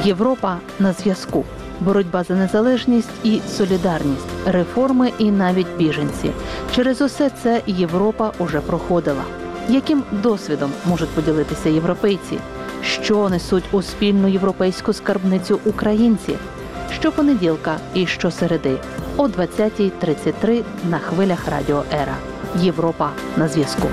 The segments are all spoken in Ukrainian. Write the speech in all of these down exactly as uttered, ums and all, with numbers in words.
Європа на зв'язку. Боротьба за незалежність і солідарність, реформи і навіть біженці. Через усе це Європа уже проходила. Яким досвідом можуть поділитися європейці? Що несуть у спільну європейську скарбницю українці? Щопонеділка і щосереди о двадцятій тридцять три на хвилях Радіо Ера. Європа на зв'язку.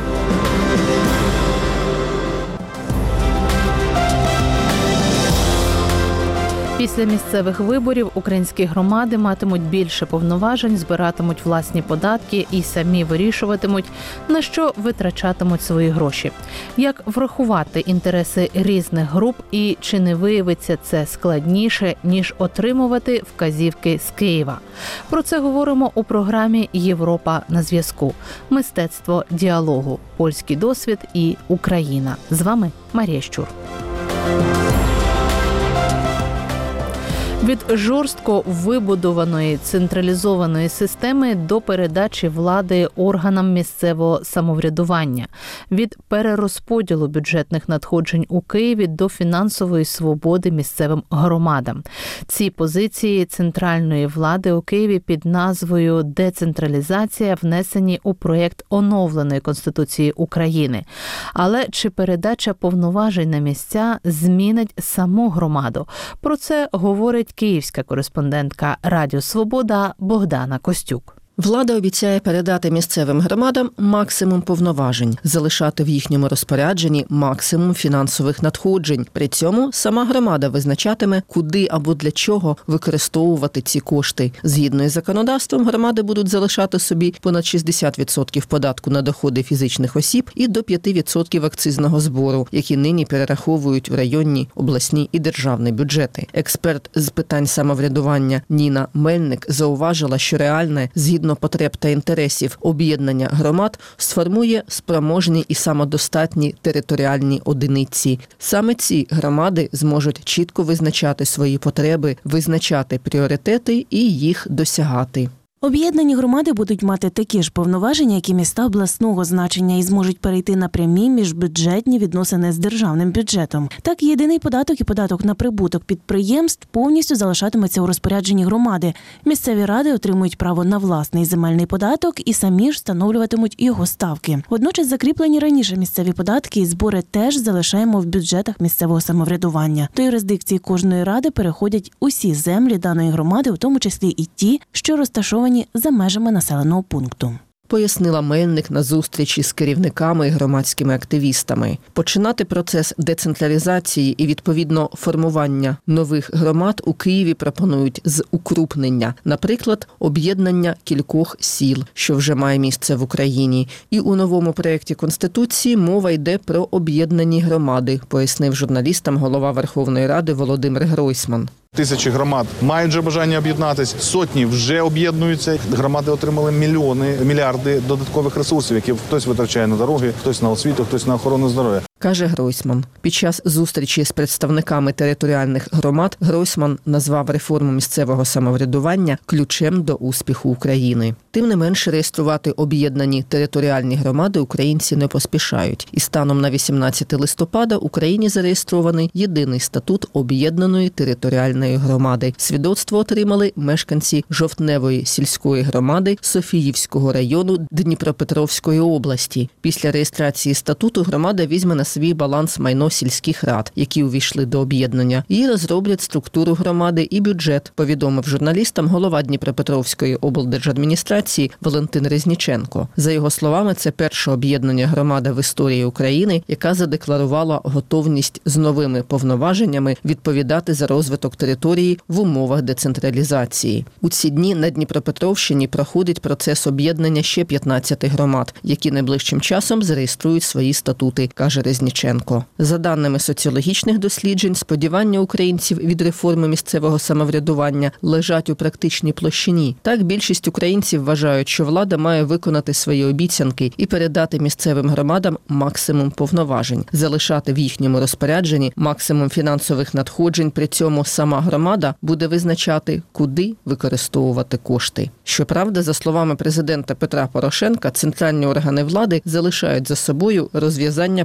Після місцевих виборів українські громади матимуть більше повноважень, збиратимуть власні податки і самі вирішуватимуть, на що витрачатимуть свої гроші. Як врахувати інтереси різних груп і чи не виявиться це складніше, ніж отримувати вказівки з Києва? Про це говоримо у програмі «Європа на зв'язку». Мистецтво діалогу, польський досвід і Україна. З вами Марія Щур. Від жорстко вибудованої централізованої системи до передачі влади органам місцевого самоврядування, від перерозподілу бюджетних надходжень у Києві до фінансової свободи місцевим громадам. Ці позиції центральної влади у Києві під назвою «Децентралізація» внесені у проєкт оновленої Конституції України. Але чи передача повноважень на місця змінить саму громаду? Про це говорить київська кореспондентка Радіо Свобода Богдана Костюк. Влада обіцяє передати місцевим громадам максимум повноважень, залишати в їхньому розпорядженні максимум фінансових надходжень. При цьому сама громада визначатиме, куди або для чого використовувати ці кошти. Згідно із законодавством, громади будуть залишати собі понад шістдесят відсотків податку на доходи фізичних осіб і до п'ять відсотків акцизного збору, які нині перераховують в районні, обласні і державні бюджети. Експерт з питань самоврядування Ніна Мельник зауважила, що реальне, згідно потреб та інтересів об'єднання громад сформує спроможні і самодостатні територіальні одиниці. Саме ці громади зможуть чітко визначати свої потреби, визначати пріоритети і їх досягати. Об'єднані громади будуть мати такі ж повноваження, як і міста обласного значення, і зможуть перейти на прямі міжбюджетні відносини з державним бюджетом. Так, єдиний податок і податок на прибуток підприємств повністю залишатиметься у розпорядженні громади. Місцеві ради отримують право на власний земельний податок і самі ж встановлюватимуть його ставки. Водночас закріплені раніше місцеві податки і збори теж залишаємо в бюджетах місцевого самоврядування. До юрисдикції кожної ради переходять усі землі даної громади, у тому числі і ті, що розташовані за межами населеного пункту. Пояснила Мельник на зустрічі з керівниками і громадськими активістами. Починати процес децентралізації і, відповідно, формування нових громад у Києві пропонують з укрупнення. Наприклад, об'єднання кількох сіл, що вже має місце в Україні. І у новому проєкті Конституції мова йде про об'єднані громади, пояснив журналістам голова Верховної Ради Володимир Гройсман. Тисячі громад мають вже бажання об'єднатися, сотні вже об'єднуються. Громади отримали мільйони, мільярди додаткових ресурсів, які хтось витрачає на дороги, хтось на освіту, хтось на охорону здоров'я. Каже Гройсман. Під час зустрічі з представниками територіальних громад Гройсман назвав реформу місцевого самоврядування ключем до успіху України. Тим не менше, реєструвати об'єднані територіальні громади українці не поспішають. І станом на вісімнадцяте листопада в Україні зареєстрований єдиний статут об'єднаної територіальної громади. Свідоцтво отримали мешканці Жовтневої сільської громади Софіївського району Дніпропетровської області. Після реєстрації статуту громада візьме на свій баланс майно сільських рад, які увійшли до об'єднання, і розроблять структуру громади і бюджет, повідомив журналістам голова Дніпропетровської облдержадміністрації Валентин Резніченко. За його словами, це перше об'єднання громади в історії України, яка задекларувала готовність з новими повноваженнями відповідати за розвиток території в умовах децентралізації. У ці дні на Дніпропетровщині проходить процес об'єднання ще п'ятнадцяти громад, які найближчим часом зареєструють свої статути, каже Резніченко. За даними соціологічних досліджень, сподівання українців від реформи місцевого самоврядування лежать у практичній площині. Так, більшість українців вважають, що влада має виконати свої обіцянки і передати місцевим громадам максимум повноважень, залишати в їхньому розпорядженні максимум фінансових надходжень, при цьому сама громада буде визначати, куди використовувати кошти. Щоправда, за словами президента Петра Порошенка, центральні органи влади залишають за собою розв'язання проблем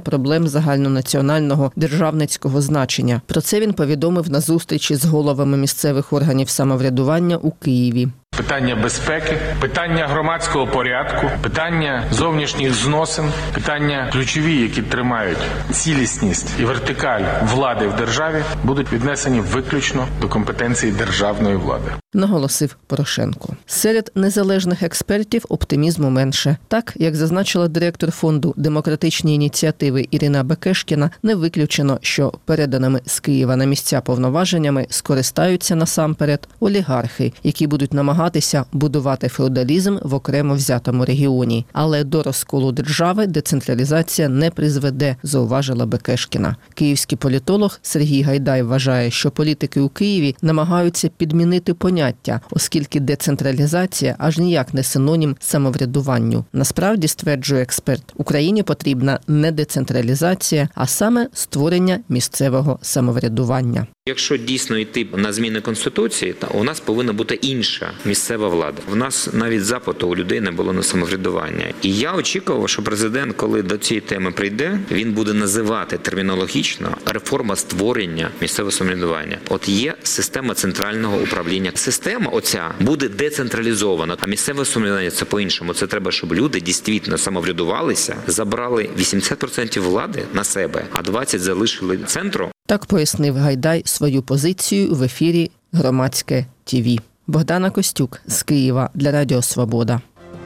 місцем загальнонаціонального державницького значення. Про це він повідомив на зустрічі з головами місцевих органів самоврядування у Києві. Питання безпеки, питання громадського порядку, питання зовнішніх зносин, питання ключові, які тримають цілісність і вертикаль влади в державі, будуть віднесені виключно до компетенції державної влади. Наголосив Порошенко. Серед незалежних експертів оптимізму менше. Так, як зазначила директор фонду «Демократичні ініціативи» Ірина Бекешкіна, не виключено, що переданими з Києва на місця повноваженнями скористаються насамперед олігархи, які будуть намагатися будувати феодалізм в окремо взятому регіоні. Але до розколу держави децентралізація не призведе, зауважила Бекешкіна. Київський політолог Сергій Гайдай вважає, що політики у Києві намагаються підмінити поняття, оскільки децентралізація аж ніяк не синонім самоврядуванню. Насправді, стверджує експерт, Україні потрібна не децентралізація, а саме створення місцевого самоврядування. Якщо дійсно йти на зміни Конституції, то у нас повинна бути інша місцева влада. У нас навіть запиту у людей не було на самоврядування. І я очікував, що президент, коли до цієї теми прийде, він буде називати термінологічно реформа створення місцевого самоврядування. От є система центрального управління. Система оця буде децентралізована, а місцеве самоврядування – це по-іншому. Це треба, щоб люди дійсно самоврядувалися, забрали вісімдесят відсотків влади на себе, а двадцять відсотків залишили центру. Так пояснив Гайдай свою позицію в ефірі «Громадське ТІВІ». Богдана Костюк з Києва для Радіо Свобода.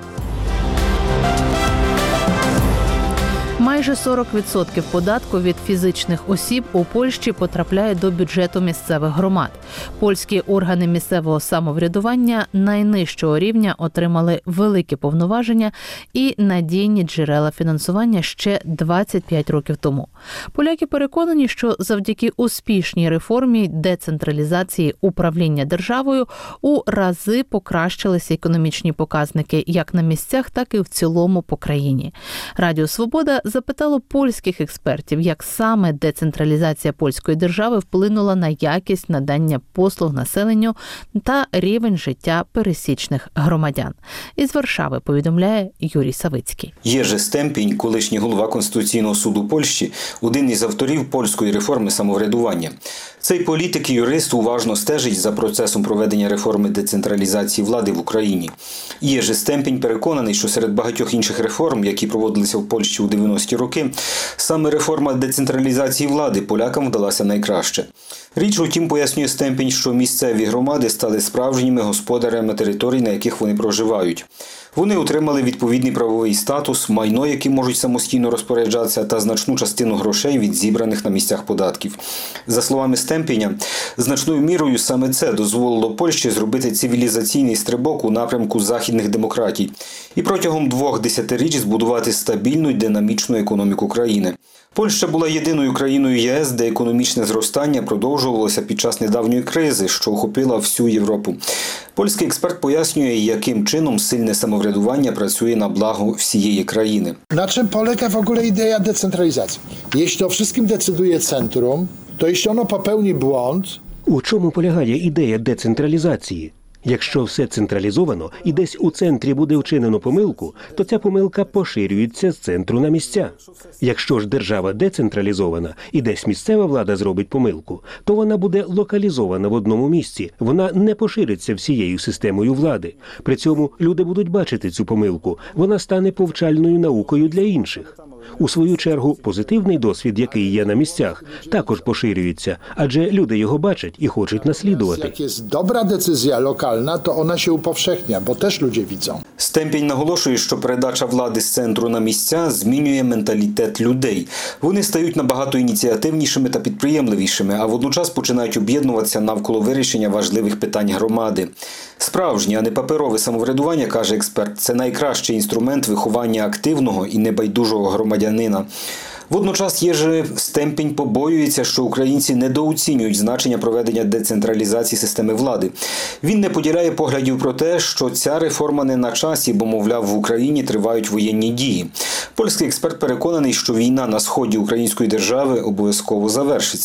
Майже сорок відсотків податку від фізичних осіб у Польщі потрапляє до бюджету місцевих громад. Польські органи місцевого самоврядування найнижчого рівня отримали великі повноваження і надійні джерела фінансування ще двадцять п'ять років тому. Поляки переконані, що завдяки успішній реформі децентралізації управління державою у рази покращилися економічні показники як на місцях, так і в цілому по країні. Радіо Свобода запитало польських експертів, як саме децентралізація польської держави вплинула на якість надання послуг населенню та рівень життя пересічних громадян. Із Варшави повідомляє Юрій Савицький. Єrzy Стемпінь, колишній голова Конституційного суду Польщі, один із авторів польської реформи самоврядування. Цей політик і юрист уважно стежить за процесом проведення реформи децентралізації влади в Україні. Єrzy Стемпінь переконаний, що серед багатьох інших реформ, які проводилися в Польщі у дев'яності роки, саме реформа децентралізації влади полякам вдалася найкраще. Річ у тім, пояснює Стемпінь, що місцеві громади стали справжніми господарями територій, на яких вони проживають. Вони отримали відповідний правовий статус, майно, яким можуть самостійно розпоряджатися, та значну частину грошей від зібраних на місцях податків. За словами Стемпіня, значною мірою саме це дозволило Польщі зробити цивілізаційний стрибок у напрямку західних демократій і протягом двох десятиріч збудувати стабільну й динамічну економіку країни. Польща була єдиною країною ЄС, де економічне зростання продовжувалося під час недавньої кризи, що охопила всю Європу. Польський експерт пояснює, яким чином сильне самоврядування працює на благо всієї країни. Na czym polega w ogóle idea decentralizacji? Jeśli o wszystkim decyduje centrum, to jeśli ono popełni błąd... У чому полягає ідея децентралізації? Якщо все централізовано і десь у центрі буде вчинено помилку, то ця помилка поширюється з центру на місця. Якщо ж держава децентралізована і десь місцева влада зробить помилку, то вона буде локалізована в одному місці, вона не пошириться всією системою влади. При цьому люди будуть бачити цю помилку, вона стане повчальною наукою для інших. У свою чергу, позитивний досвід, який є на місцях, також поширюється, адже люди його бачать і хочуть наслідувати. Jak jest dobra decyzja lokalna, to ona się upowszechnia, bo też ludzie widzą. Стемпінь наголошує, що передача влади з центру на місця змінює менталітет людей. Вони стають набагато ініціативнішими та підприємливішими, а водночас починають об'єднуватися навколо вирішення важливих питань громади. Справжнє, а не паперове самоврядування, каже експерт, це найкращий інструмент виховання активного і небайдужого громадянина. Водночас Єrzy Стемпінь побоюється, що українці недооцінюють значення проведення децентралізації системи влади. Він не поділяє поглядів про те, що ця реформа не на часі, бо, мовляв, в Україні тривають воєнні дії. Польський експерт переконаний, що війна на сході української держави обов'язково завершиться.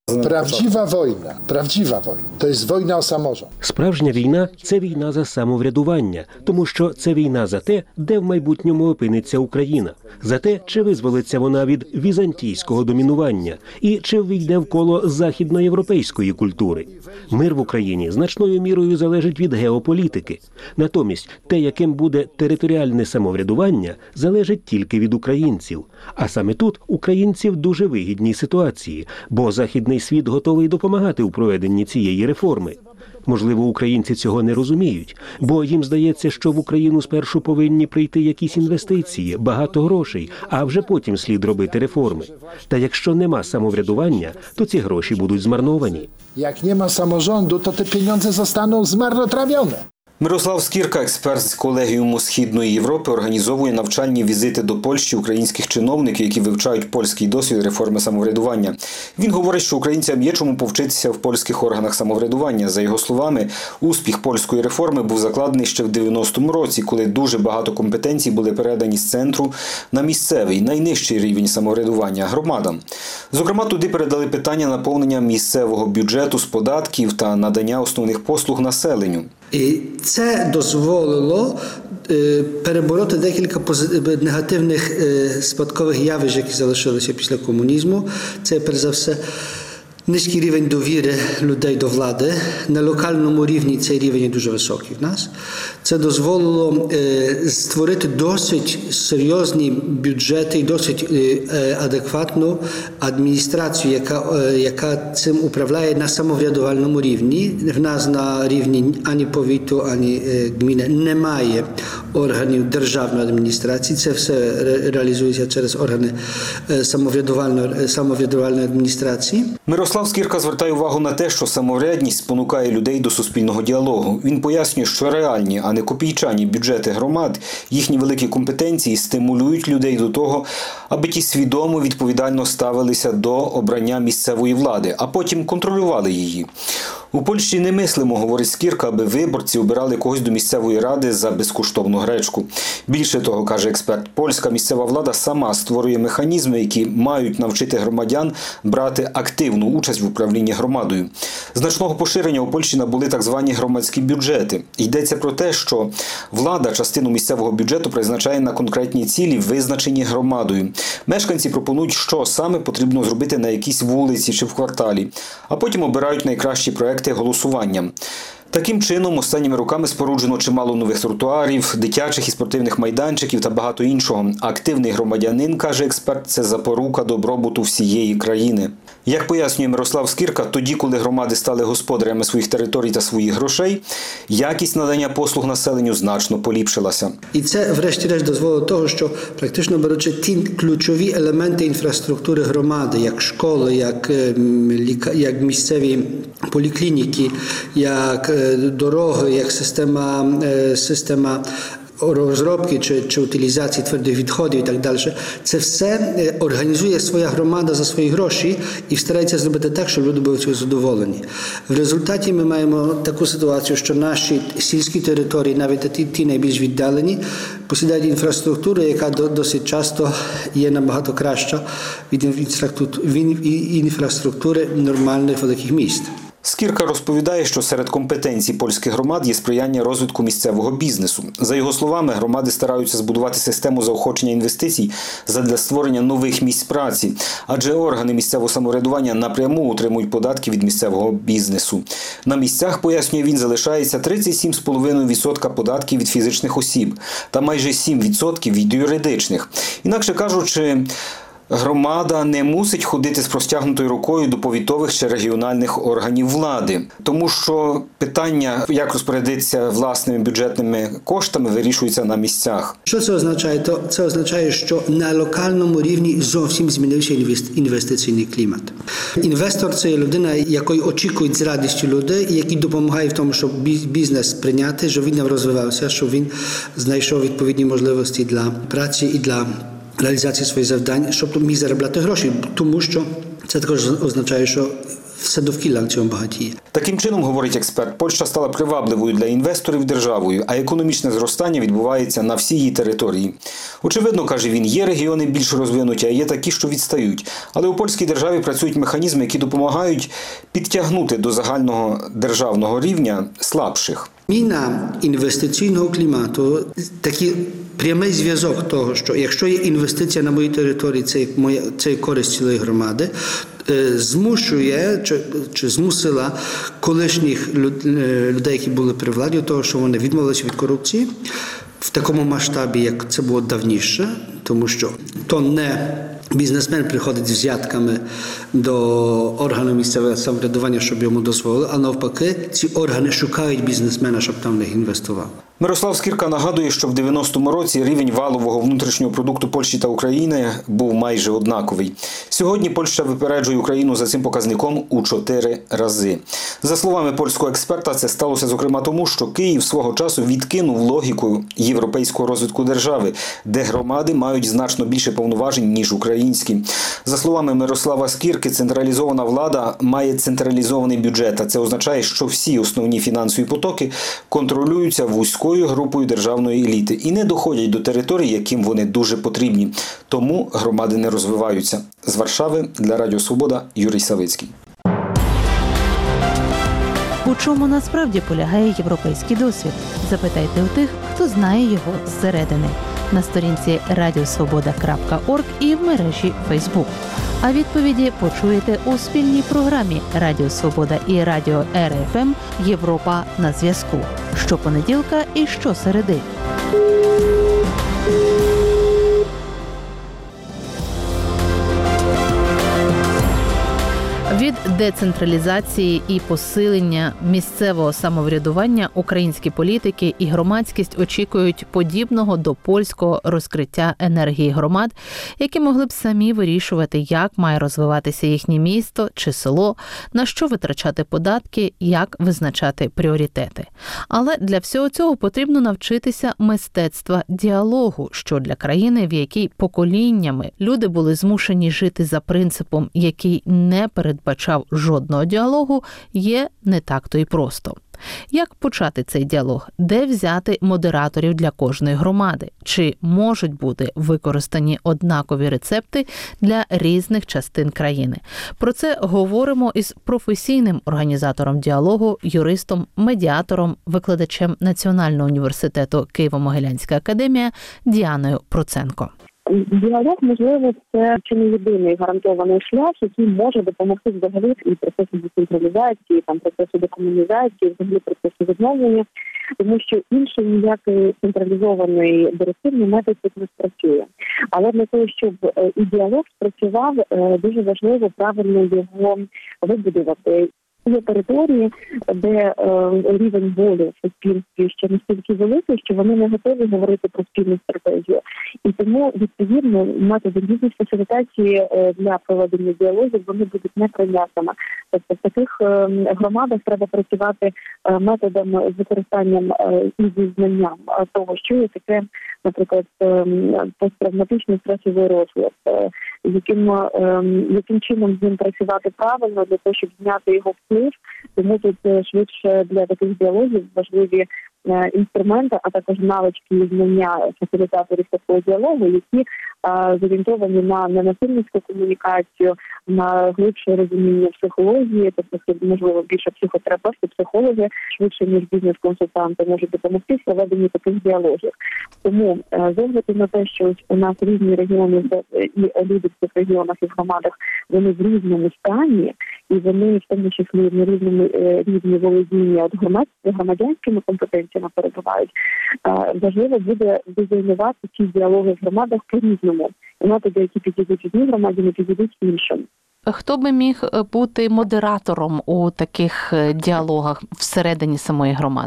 Prawdziwa wojna, prawdziwa wojna, to jest wojna o samorząd. Справжня війна – це війна за самоврядування, тому що це війна за те, де в майбутньому опиниться Україна, за те, чи визволиться вона від візантійського домінування і чи ввійде в коло західноєвропейської культури. Мир в Україні значною мірою залежить від геополітики. Натомість те, яким буде територіальне самоврядування, залежить тільки від українців. А саме тут українці в дуже вигідній ситуації, бо західний світ готовий допомагати у проведенні цієї реформи. Можливо, українці цього не розуміють, бо їм здається, що в Україну спершу повинні прийти якісь інвестиції, багато грошей, а вже потім слід робити реформи. Та якщо нема самоврядування, то ці гроші будуть змарновані. Jak nie ma samorządu, to te pieniądze zostaną zmarnotrawione. Мирослав Скірка, експерт з колегіуму Східної Європи, організовує навчальні візити до Польщі українських чиновників, які вивчають польський досвід реформи самоврядування. Він говорить, що українцям є чому повчитися в польських органах самоврядування. За його словами, успіх польської реформи був закладений ще в дев'яностому році, коли дуже багато компетенцій були передані з центру на місцевий, найнижчий рівень самоврядування – громадам. Зокрема, туди передали питання наповнення місцевого бюджету з податків та надання основних послуг населенню. І це дозволило перебороти декілька негативних спадкових явищ, які залишилися після комунізму. Це, перш за все, низький рівень довіри людей до влади. На локальному рівні цей рівень є дуже високий в нас. Це дозволило створити досить серйозні бюджети і досить адекватну адміністрацію, яка, яка цим управляє на самоврядувальному рівні. В нас на рівні ані повіту, ані гміни немає органів державної адміністрації. Це все реалізується через органи самоврядувальної, самоврядувальної адміністрації. Мирослав Скірка звертає увагу на те, що самоврядність спонукає людей до суспільного діалогу. Він пояснює, що реальні, а не копійчані бюджети громад, їхні великі компетенції стимулюють людей до того, аби ті свідомо відповідально ставилися до обрання місцевої влади, а потім контролювали її. У Польщі не мислимо, говорить Скірка, аби виборці обирали когось до місцевої ради за безкоштовну гречку. Більше того, каже експерт, польська місцева влада сама створює механізми, які мають навчити громадян брати активну участь в управлінні громадою. Значного поширення у Польщі набули так звані громадські бюджети. Йдеться про те, що влада частину місцевого бюджету призначає на конкретні цілі, визначені громадою. Мешканці пропонують, що саме потрібно зробити на якійсь вулиці чи в кварталі, а потім обирають найкращі проекти голосуванням. Таким чином, останніми роками споруджено чимало нових тротуарів, дитячих і спортивних майданчиків та багато іншого. Активний громадянин, каже експерт, це запорука добробуту всієї країни. Як пояснює Мирослав Скірка, тоді, коли громади стали господарями своїх територій та своїх грошей, якість надання послуг населенню значно поліпшилася. І це, врешті-решт, дозволило того, що, практично беручи ті ключові елементи інфраструктури громади, як школи, як, як місцеві поліклініки, як дороги, як система, система розробки чи, чи утилізації твердих відходів і так далі. Це все організує своя громада за свої гроші і старається зробити так, щоб люди були цього задоволені. В результаті ми маємо таку ситуацію, що наші сільські території, навіть ті, ті найбільш віддалені, посідають інфраструктуру, яка досить часто є набагато краща від інфраструктури нормальних великих міст. Скірка розповідає, що серед компетенцій польських громад є сприяння розвитку місцевого бізнесу. За його словами, громади стараються збудувати систему заохочення інвестицій задля створення нових місць праці, адже органи місцевого самоврядування напряму отримують податки від місцевого бізнесу. На місцях, пояснює він, залишається тридцять сім цілих п'ять десятих відсотка податків від фізичних осіб та майже сім відсотків від юридичних. Інакше кажучи, громада не мусить ходити з простягнутою рукою до повітових чи регіональних органів влади, тому що питання, як розпорядитися власними бюджетними коштами, вирішується на місцях. Що це означає? То це означає, що на локальному рівні зовсім змінився інвестиційний клімат. Інвестор – це людина, якої очікують з радістю людей, який допомагає в тому, щоб бізнес прийняти, щоб він розвивався, щоб він знайшов відповідні можливості для праці і для реалізації своїх завдань, щоб міг заробляти гроші, тому що Це також означає, що все довкілля на цьому багатіє. Таким чином, говорить експерт, Польща стала привабливою для інвесторів державою, а економічне зростання відбувається на всій її території. Очевидно, каже він, є регіони більш розвинуті, а є такі, що відстають. Але у польській державі працюють механізми, які допомагають підтягнути до загального державного рівня слабших. Зміна інвестиційного клімату – такий прямий зв'язок того, що якщо є інвестиція на моїй території, це, моя, це користь цілої громади, змушує чи, чи змусила колишніх людей, які були при владі, того, що вони відмовилися від корупції в такому масштабі, як це було давніше, тому що то не бізнесмен приходить з взятками до органу місцевого самоврядування, щоб йому дозволили, а навпаки, ці органи шукають бізнесмена, щоб там в них інвестував. Мирослав Скірка нагадує, що в дев'яностому році рівень валового внутрішнього продукту Польщі та України був майже однаковий. Сьогодні Польща випереджує Україну за цим показником у чотири рази. За словами польського експерта, це сталося зокрема тому, що Київ свого часу відкинув логіку європейського розвитку держави, де громади мають значно більше повноважень, ніж українські. За словами Мирослава Скірки, централізована влада має централізований бюджет, а це означає, що всі основні фінансові потоки контролюються вузькою групою державної еліти і не доходять до територій, яким вони дуже потрібні. Тому громади не розвиваються. З Варшави для Радіо Свобода Юрій Савицький. У чому насправді полягає європейський досвід? Запитайте у тих, хто знає його зсередини. На сторінці радіосвобода крапка орг і в мережі Фейсбук. А відповіді почуєте у спільній програмі Радіо Свобода і Радіо Ер Еф Ем «Європа на зв'язку» щопонеділка і щосереди. Від децентралізації і посилення місцевого самоврядування українські політики і громадськість очікують подібного до польського розкриття енергії громад, які могли б самі вирішувати, як має розвиватися їхнє місто чи село, на що витрачати податки, як визначати пріоритети. Але для всього цього потрібно навчитися мистецтва діалогу, що для країни, в якій поколіннями люди були змушені жити за принципом, який не передбачав бачав жодного діалогу, є не так-то й просто. Як почати цей діалог? Де взяти модераторів для кожної громади? Чи можуть бути використані однакові рецепти для різних частин країни? Про це говоримо із професійним організатором діалогу, юристом, медіатором, викладачем Національного університету Києво-Могилянська академія Діаною Проценко. Діалог, можливо, це чи не єдиний гарантований шлях, який може допомогти взагалі і процесу децентралізації, там процесу декомунізації, взагалі процесу відновлення, тому що інший ніякий централізований директивний метод тут не спрацює. Але для того, щоб і діалог спрацював, дуже важливо правильно його вибудувати. Є території, де е, рівень волі в суспільстві ще настільки великий, що вони не готові говорити про спільну стратегію. І тому, відповідно, методи різних фасилітації е, для проведення діалогів, вони будуть неприйнятними. Тобто в таких е, громадах треба працювати е, методом з використанням е, і зі знанням того, що є таке, наприклад, е, посттравматичний стресовий розлад, е, яким, е, яким чином з ним працювати правильно для того, щоб зняти його вплив. Тому тут швидше для таких діалогів важливі інструменти, а також навички і знання фасилітаторів такого діалогу, які а, зорієнтовані на ненасильницьку комунікацію, на глибше розуміння психології, тобто це, можливо, більше психотерапевти, психологи, швидше, ніж бізнес-консультанти, можуть допомогти в проведенні таких діалогів. Тому з огляду на те, що у нас різні регіони і люди в цих регіонах і в громадах, вони в різному стані, і вони в тому числі на різному рівні володіння от громадськими, громадянськими компетенціями перебувають, важливо буде дизайнувати ці діалоги в громадах по-різному. І методи, які підійдуть одній громаді, не підійдуть іншим. Хто би міг бути модератором у таких діалогах всередині самої громади?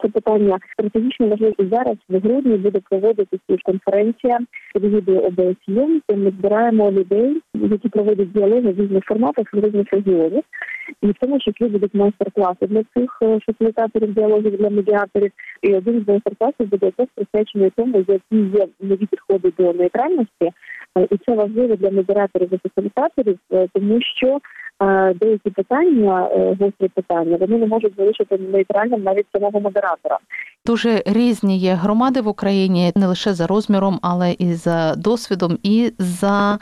це питання стратегічно важливе. І зараз в грудні буде проводитися конференція під егідою О Б С Є, де ми збираємо людей, які проводять діалоги в різних форматах, в різних регіонах. І в тому числі будуть майстер-класи для цих фасилітаторів діалогів, для медіаторів. І один з майстер-класів буде теж присвячений тому, які є нові підходи до нейтральності. І це важливо для модераторів і фасилітаторів, тому що деякі питання, гострі питання, вони не можуть залишити нейтральним навіть самого модератора. Дуже різні є громади в Україні, не лише за розміром, але і за досвідом, і за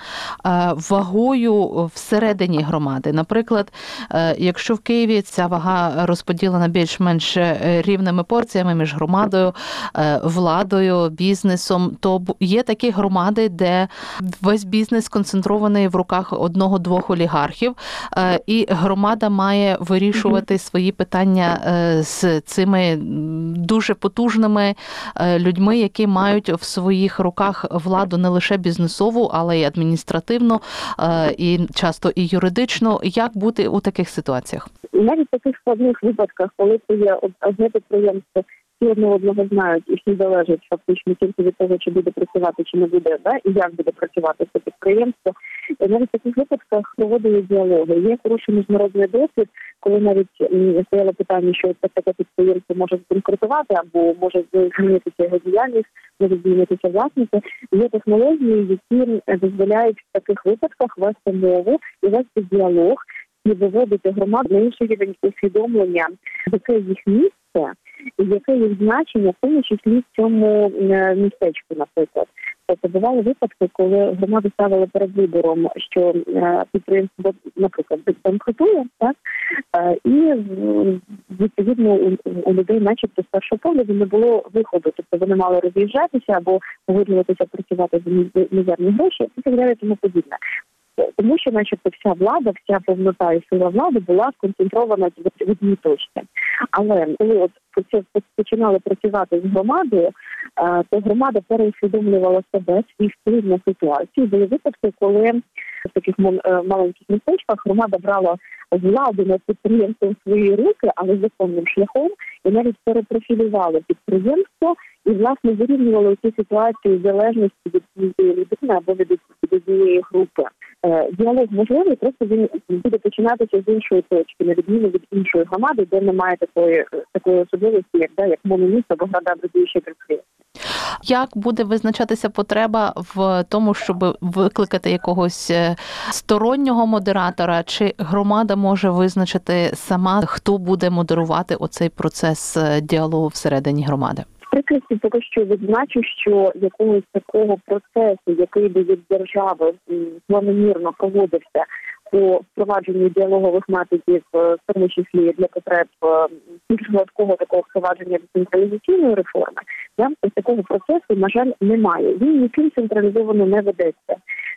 вагою всередині громади. Наприклад, якщо в Києві ця вага розподілена більш-менш рівними порціями між громадою, владою, бізнесом, то є такі громади, де весь бізнес сконцентрований в руках одного-двох олігархів, і громада має вирішувати свої питання з цими дуже потужними людьми, які мають в своїх руках владу не лише бізнесову, але й адміністративну, і часто і юридичну. Як бути у таких ситуаціях? Навіть в таких складних випадках, коли це є одне підприємство, всі одне одного знають, і всі залежать фактично тільки від того, чи буде працювати, чи не буде, да, і як буде працювати це підприємство. І навіть в таких випадках проводили діалоги. Є хороший міжнародний досвід, коли навіть стояло питання, що таке підприємство може збанкрутувати або може змінитися його діяльність, може змінитися власники. Є технології, які дозволяють в таких випадках вести мову і вести діалог, і виводити громаду на інший рівень усвідомлення, яке їх місце, і яке їх значення, в тому числі в цьому містечку, наприклад. Тобто бували випадки, коли громади ставили перед вибором, що підприємство, наприклад, банкрутує, так, і відповідно у людей начебто з першого погляду не було виходу. Тобто вони мали роз'їжджатися або погоджуватися працювати за мізерні гроші і так далі, тому подібне. Тому що, начебто, вся влада, вся повнота і сила влади була сконцентрована в одній точці. Але коли от починали працювати з громадою, то громада переусвідомлювала себе, свій вплив на ситуацію. Були випадки, коли в таких маленьких містечках громада брала владу над підприємством в свої руки, але законним шляхом, і навіть перепрофілювали підприємство і, власне, вирівнювали ці ситуації залежності від цієї людини або від однієї групи. Діалог можливий, просто він буде починатися з іншої точки, на відміну від іншої громади, де немає такої такої особливості, як да, як мономіст або града будуюче підприємство. Як буде визначатися потреба в тому, щоб викликати якогось стороннього модератора, чи громада може визначити сама, хто буде модерувати оцей процес діалогу всередині громади? В прикладі поки що відзначу, що якогось такого процесу, який би від держави планомірно проводився по впровадженню діалогових методів, в тому числі для потреб більш гладкого такого впровадження децентралізаційної реформи, ось такого процесу, на жаль, немає. Він ніким централізовано не ведеться.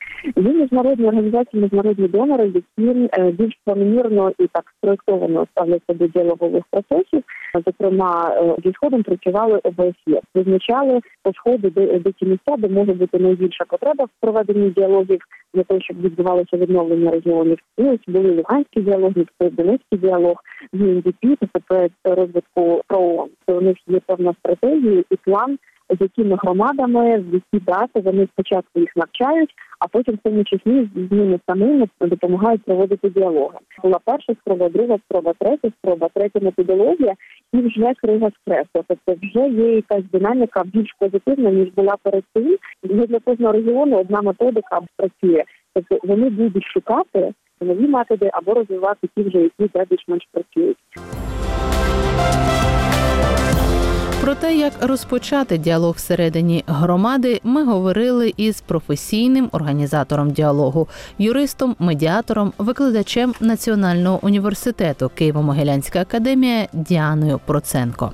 Є міжнародні організації, міжнародні донори, які більш планомірно і так спроєктовано ставляться до діалогових процесів. Зокрема, зі Сходом працювали О Б С Є. Визначали по Сходу, де, де ті місця, де може бути найбільша потреба в проведенні діалогів для того, щоб відбувалося відновлення регіонів. І ось були Луганські діалоги, Донецький діалог, Ю Ен Ді Пі, тобто проект розвитку ПРО. У них є певна стратегія і план, з якими громадами, в які дати вони спочатку їх навчають, а потім в тому числі з ними самими допомагають проводити діалоги. Була перша спроба, друга спроба, третя спроба, третя методологія і вже крига з кресла. Тобто вже є якась динаміка більш позитивна, ніж була перед цим. І для кожного регіону одна методика працює. Тобто вони будуть шукати нові методи або розвивати ті вже, які більш-менш працюють. Про те, як розпочати діалог всередині громади, ми говорили із професійним організатором діалогу, юристом, медіатором, викладачем Національного університету Києво-Могилянська академія Діаною Проценко.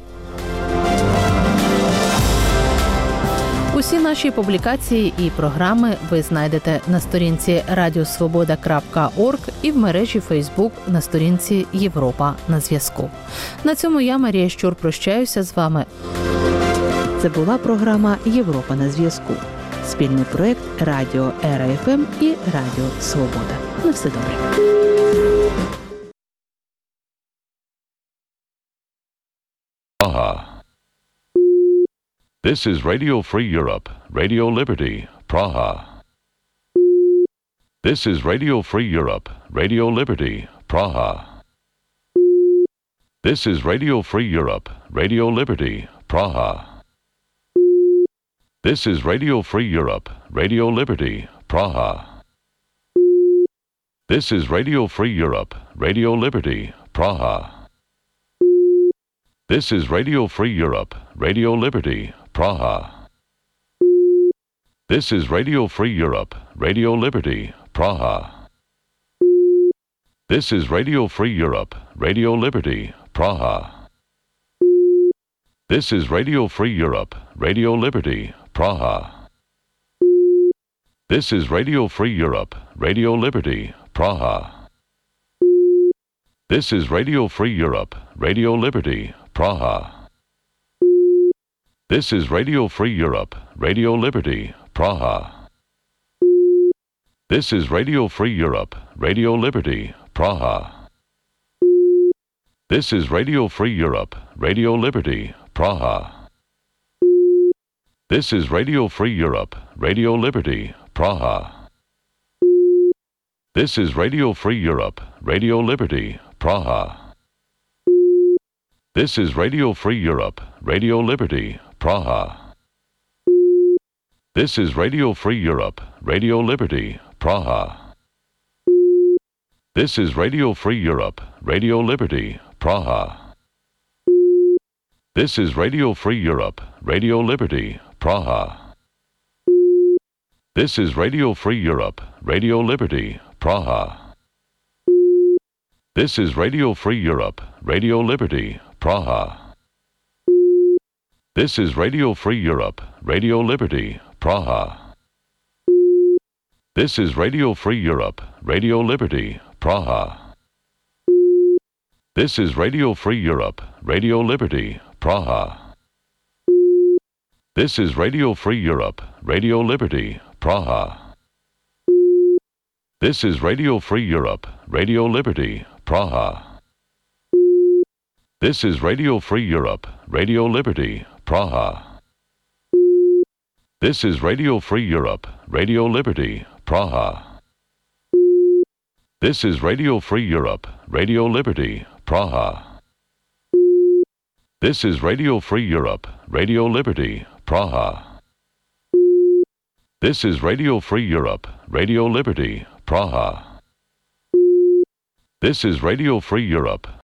Усі наші публікації і програми ви знайдете на сторінці радіосвобода крапка орг і в мережі Фейсбук на сторінці Європа на зв'язку. На цьому я, Марія Щур, прощаюся з вами. Це була програма «Європа на зв'язку». Спільний проєкт Радіо Ера Еф Ем і Радіо Свобода. На все добре. Ага. This is Radio Free Europe, Radio Liberty, Praha. This is Radio Free Europe, Radio Liberty, Praha. This is Radio Free Europe, Radio Liberty, Praha. This is Radio Free Europe, Radio Liberty, Praha. This is Radio Free Europe, Radio Liberty, Praha. This is Radio Free Europe, Radio Liberty, Praha. This is Radio Free Europe, Radio Liberty, Praha. This is Radio Free Europe, Radio Liberty, Praha. This is Radio Free Europe, Radio Liberty, Praha. This is Radio Free Europe, Radio Liberty, Praha. This is Radio Free Europe, Radio Liberty, Praha. This is Radio Free Europe, Radio Liberty, Praha. This is Radio Free Europe, Radio Liberty, Praha. This is Radio Free Europe, Radio Liberty, Praha. This is Radio Free Europe, Radio Liberty, Praha. This is Radio Free Europe, Radio Liberty, Praha. This is Radio Free Europe, Radio Liberty, Praha. This is Radio Free Europe, Radio Liberty, Praha. This is Radio Free Europe, Radio Liberty, Praha. This is Radio Free Europe, Radio Liberty, Praha. This is Radio Free Europe, Radio Liberty, Praha. This is Radio Free Europe, Radio Liberty, Praha. This is Radio Free Europe, Radio Liberty, Praha. This is Radio Free Europe, Radio Liberty, Praha. This is Radio Free Europe, Radio Liberty, Praha. This is Radio Free Europe, Radio Liberty, Praha. This is Radio Free Europe, Radio Liberty, Praha. This is Radio Free Europe, Radio Liberty, Praha. This is Radio Free Europe, Radio Liberty, Praha. This is Radio Free Europe, Radio Liberty, Praha. This is Radio Free Europe, Radio Liberty, Praha. This is Radio Free Europe, Radio Liberty, Praha. This is Radio Free Europe,